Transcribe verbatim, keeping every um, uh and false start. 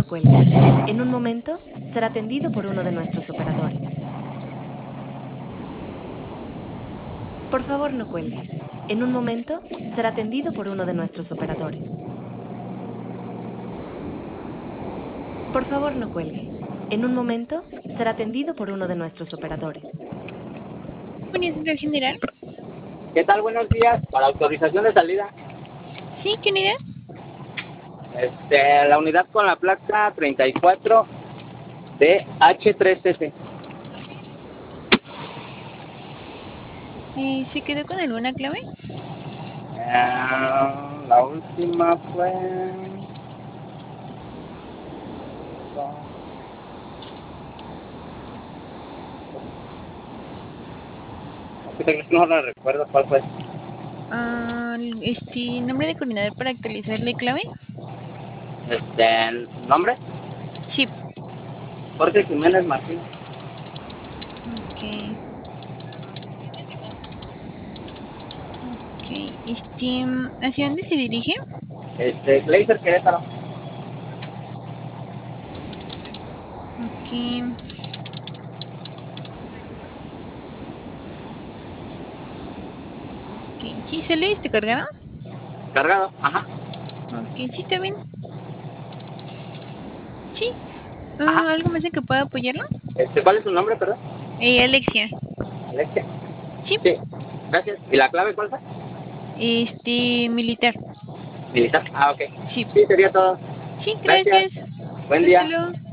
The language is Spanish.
cuelgue. En un momento será atendido por uno de nuestros operadores. Por favor, no cuelgue. En un momento será atendido por uno de nuestros operadores. Por favor, no cuelgue. En un momento será atendido por uno de nuestros operadores. Unidad Central General. ¿Qué tal? Buenos días. Para autorización de salida. Sí, ¿qué unidad? Este, la unidad con la placa treinta y cuatro de H tres S. Eh, ¿Se quedó con alguna clave? Uh, la última fue... No la recuerdo cuál fue. Ah, este, nombre de coordinador para actualizarle clave. Este, ¿nombre? Chip. Jorge Jiménez Martín. Ok. Ok, este, ¿hacia dónde se dirige? Este, Glazer Querétaro. Ok. Ok, ¿sí sale este cargado? Cargado, ajá. Ok, ¿sí está bien? Sí. Ajá. Uh, ¿Algo más en que pueda apoyarlo? Este, ¿cuál es su nombre, perdón? Eh, Alexia. Alexia. Sí. Sí, gracias. ¿Y la clave cuál fue? Este, militar. Militar. Ah, ok. Sí. Sí, sería todo. Sí, Gracias. gracias. Buen Hasta día. luego.